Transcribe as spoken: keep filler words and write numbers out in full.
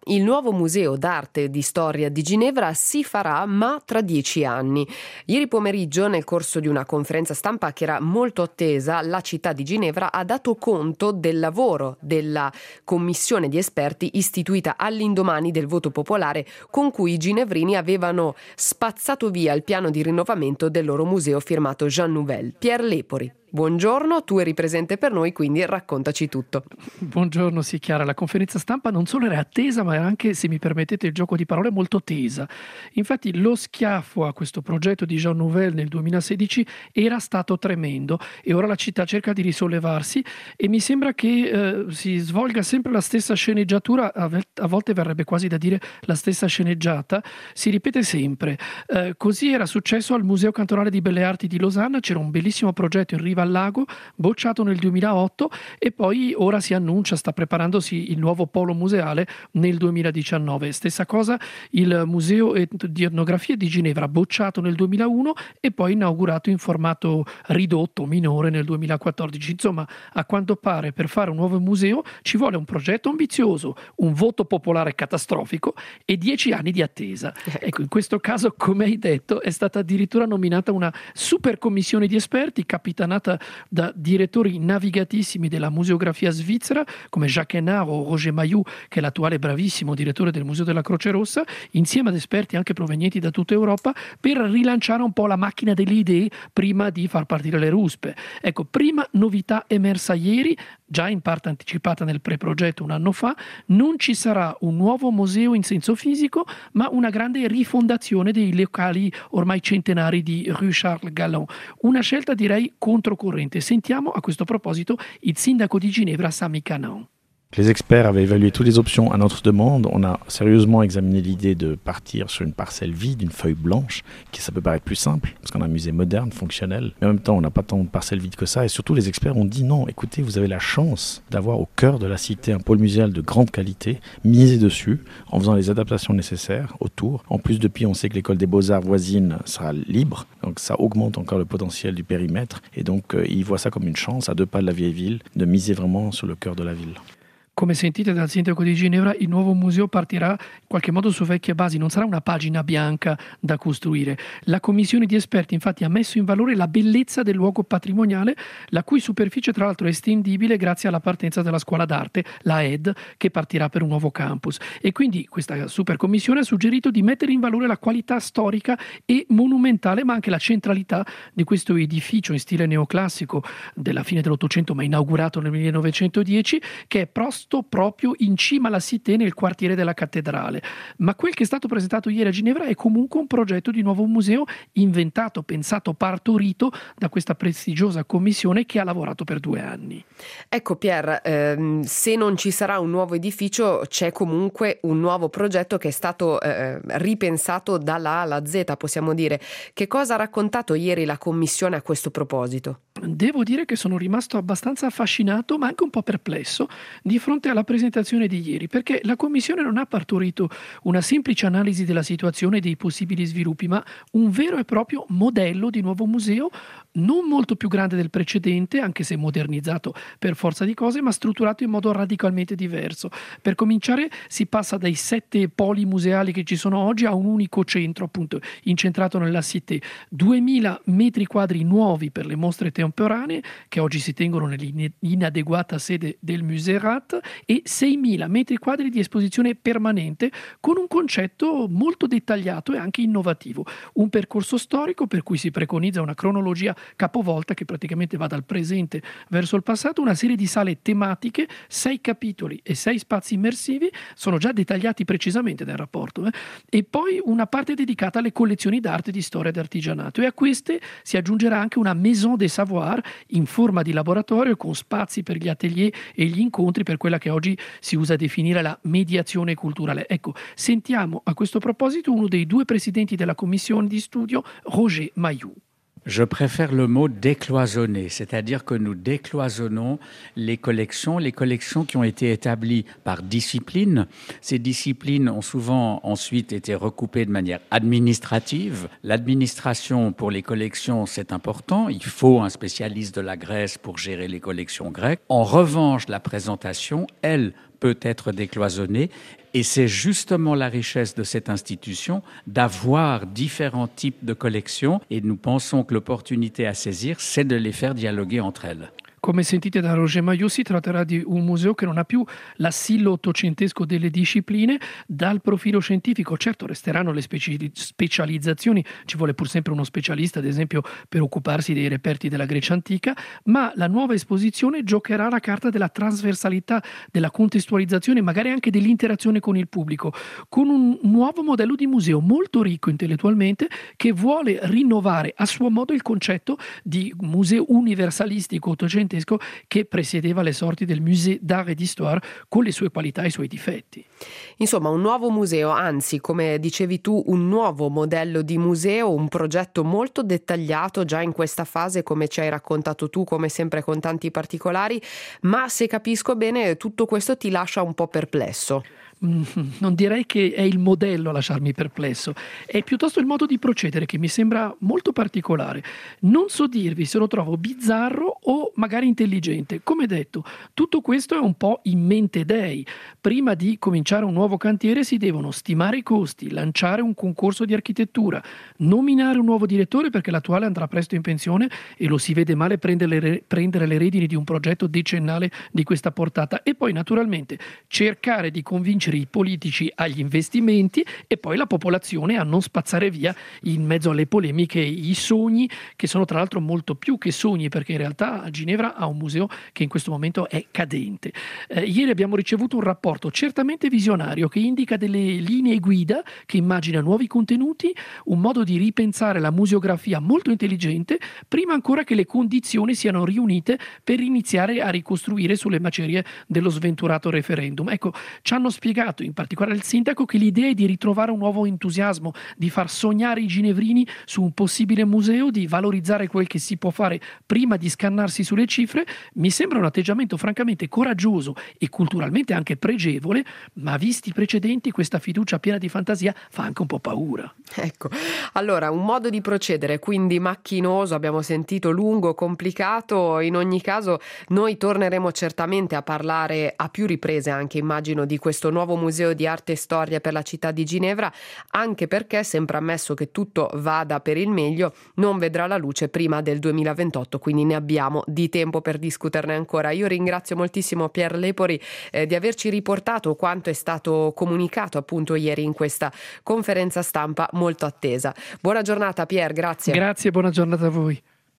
Il nuovo museo d'arte e di storia di Ginevra si farà, ma tra dieci anni. Ieri pomeriggio, nel corso di una conferenza stampa che era molto attesa, la città di Ginevra ha dato conto del lavoro della commissione di esperti istituita all'indomani del voto popolare con cui i ginevrini avevano spazzato via il piano di rinnovamento del loro museo firmato Jean Nouvel. Pier Lepori. Buongiorno, tu eri presente per noi, quindi raccontaci tutto. Buongiorno, sì Chiara, la conferenza stampa non solo era attesa, ma era anche, se mi permettete il gioco di parole, molto tesa. Infatti lo schiaffo a questo progetto di Jean Nouvel nel duemilasedici era stato tremendo e ora la città cerca di risollevarsi e mi sembra che eh, si svolga sempre la stessa sceneggiatura, a volte verrebbe quasi da dire la stessa sceneggiata, si ripete sempre. Eh, così era successo al Museo Cantonale di Belle Arti di Losanna, c'era un bellissimo progetto in riva al lago, bocciato nel duemilaotto e poi ora si annuncia, sta preparandosi il nuovo polo museale nel duemiladiciannove. Stessa cosa il Museo di Etnografia di Ginevra, bocciato nel duemilauno e poi inaugurato in formato ridotto, minore nel duemilaquattordici. Insomma, a quanto pare per fare un nuovo museo ci vuole un progetto ambizioso, un voto popolare catastrofico e dieci anni di attesa. Ecco, in questo caso, come hai detto, è stata addirittura nominata una super commissione di esperti capitanata da direttori navigatissimi della museografia svizzera come Jacques Hénard o Roger Mailloux, che è l'attuale bravissimo direttore del Museo della Croce Rossa, insieme ad esperti anche provenienti da tutta Europa, per rilanciare un po' la macchina delle idee prima di far partire le ruspe. Ecco, prima novità emersa ieri, già in parte anticipata nel preprogetto un anno fa: non ci sarà un nuovo museo in senso fisico, ma una grande rifondazione dei locali ormai centenari di Rue Charles Galland. Una scelta direi controcorrente. Sentiamo a questo proposito il sindaco di Ginevra, Sami Canaan. Les experts avaient évalué toutes les options à notre demande. On a sérieusement examiné l'idée de partir sur une parcelle vide, une feuille blanche, qui ça peut paraître plus simple, parce qu'on a un musée moderne, fonctionnel, mais en même temps on n'a pas tant de parcelles vides que ça, et surtout les experts ont dit non, écoutez, vous avez la chance d'avoir au cœur de la cité un pôle muséal de grande qualité, misez dessus, en faisant les adaptations nécessaires autour. En plus, depuis, on sait que l'école des beaux-arts voisine sera libre, donc ça augmente encore le potentiel du périmètre, et donc euh, ils voient ça comme une chance, à deux pas de la vieille ville, de miser vraiment sur le cœur de la ville. Come sentite dal sindaco di Ginevra, il nuovo museo partirà in qualche modo su vecchie basi, non sarà una pagina bianca da costruire. La commissione di esperti infatti ha messo in valore la bellezza del luogo patrimoniale, la cui superficie tra l'altro è estendibile grazie alla partenza della scuola d'arte, la E D, che partirà per un nuovo campus. E quindi questa super commissione ha suggerito di mettere in valore la qualità storica e monumentale, ma anche la centralità di questo edificio in stile neoclassico della fine dell'Ottocento, ma inaugurato nel millenovecentodieci, che è prossimo proprio in cima alla cité, nel quartiere della cattedrale. Ma quel che è stato presentato ieri a Ginevra è comunque un progetto di nuovo museo inventato, pensato, partorito da questa prestigiosa commissione che ha lavorato per due anni. Ecco Pier, ehm, se non ci sarà un nuovo edificio c'è comunque un nuovo progetto che è stato eh, ripensato dalla A alla Z, possiamo dire. Che cosa ha raccontato ieri la commissione a questo proposito? Devo dire che sono rimasto abbastanza affascinato, ma anche un po' perplesso di fronte alla presentazione di ieri, perché la Commissione non ha partorito una semplice analisi della situazione e dei possibili sviluppi, ma un vero e proprio modello di nuovo museo, non molto più grande del precedente, anche se modernizzato per forza di cose, ma strutturato in modo radicalmente diverso. Per cominciare, si passa dai sette poli museali che ci sono oggi a un unico centro, appunto, incentrato nella cité. duemila metri quadri nuovi per le mostre temporanee, che oggi si tengono nell'inadeguata sede del Museerat, e seimila metri quadri di esposizione permanente con un concetto molto dettagliato e anche innovativo. Un percorso storico per cui si preconizza una cronologia capovolta che praticamente va dal presente verso il passato, una serie di sale tematiche, sei capitoli e sei spazi immersivi, sono già dettagliati precisamente nel rapporto, eh? E poi una parte dedicata alle collezioni d'arte, di storia e di artigianato, e a queste si aggiungerà anche una Maison des Savoirs in forma di laboratorio con spazi per gli atelier e gli incontri per quella che oggi si usa a definire la mediazione culturale. Ecco, sentiamo a questo proposito uno dei due presidenti della commissione di studio, Roger Mailloux. Je préfère le mot décloisonner, c'est-à-dire que nous décloisonnons les collections, les collections qui ont été établies par discipline. Ces disciplines ont souvent ensuite été recoupées de manière administrative. L'administration pour les collections, c'est important. Il faut un spécialiste de la Grèce pour gérer les collections grecques. En revanche, la présentation, elle, peut être décloisonné. Et c'est justement la richesse de cette institution d'avoir différents types de collections et nous pensons que l'opportunité à saisir, c'est de les faire dialoguer entre elles. Come sentite da Roger Maillot, si tratterà di un museo che non ha più l'assillo ottocentesco delle discipline dal profilo scientifico. Certo, resteranno le speci- specializzazioni, ci vuole pur sempre uno specialista, ad esempio, per occuparsi dei reperti della Grecia antica, ma la nuova esposizione giocherà la carta della trasversalità, della contestualizzazione, magari anche dell'interazione con il pubblico, con un nuovo modello di museo molto ricco intellettualmente che vuole rinnovare a suo modo il concetto di museo universalistico ottocentesco che presiedeva le sorti del Musée d'Art et d'Histoire con le sue qualità e i suoi difetti. Insomma, un nuovo museo, anzi, come dicevi tu, un nuovo modello di museo, un progetto molto dettagliato già in questa fase, come ci hai raccontato tu, come sempre con tanti particolari, ma se capisco bene tutto questo ti lascia un po' perplesso. Non direi che è il modello a lasciarmi perplesso, è piuttosto il modo di procedere che mi sembra molto particolare. Non so dirvi se lo trovo bizzarro o magari intelligente. Come detto, tutto questo è un po' in mente dei. Prima di cominciare un nuovo cantiere si devono stimare i costi, lanciare un concorso di architettura, nominare un nuovo direttore perché l'attuale andrà presto in pensione e lo si vede male prendere le, prendere le redini di un progetto decennale di questa portata e poi naturalmente cercare di convincere i politici agli investimenti e poi la popolazione a non spazzare via in mezzo alle polemiche i sogni, che sono tra l'altro molto più che sogni, perché in realtà Ginevra ha un museo che in questo momento è cadente. Eh, ieri abbiamo ricevuto un rapporto certamente visionario che indica delle linee guida, che immagina nuovi contenuti, un modo di ripensare la museografia molto intelligente prima ancora che le condizioni siano riunite per iniziare a ricostruire sulle macerie dello sventurato referendum. Ecco, ci hanno spiegato in particolare il sindaco che l'idea è di ritrovare un nuovo entusiasmo, di far sognare i ginevrini su un possibile museo, di valorizzare quel che si può fare prima di scannarsi sulle cifre. Mi sembra un atteggiamento francamente coraggioso e culturalmente anche pregevole, ma visti i precedenti questa fiducia piena di fantasia fa anche un po' paura. Ecco, allora un modo di procedere quindi macchinoso, abbiamo sentito, lungo, complicato. In ogni caso noi torneremo certamente a parlare a più riprese, anche immagino, di questo nuovo museo di arte e storia per la città di Ginevra, anche perché, sempre ammesso che tutto vada per il meglio, non vedrà la luce prima del duemilaventotto, quindi ne abbiamo di tempo per discuterne ancora. Io ringrazio moltissimo Pier Lepori eh, di averci riportato quanto è stato comunicato appunto ieri in questa conferenza stampa molto attesa. Buona giornata Pier, grazie. Grazie, buona giornata a voi.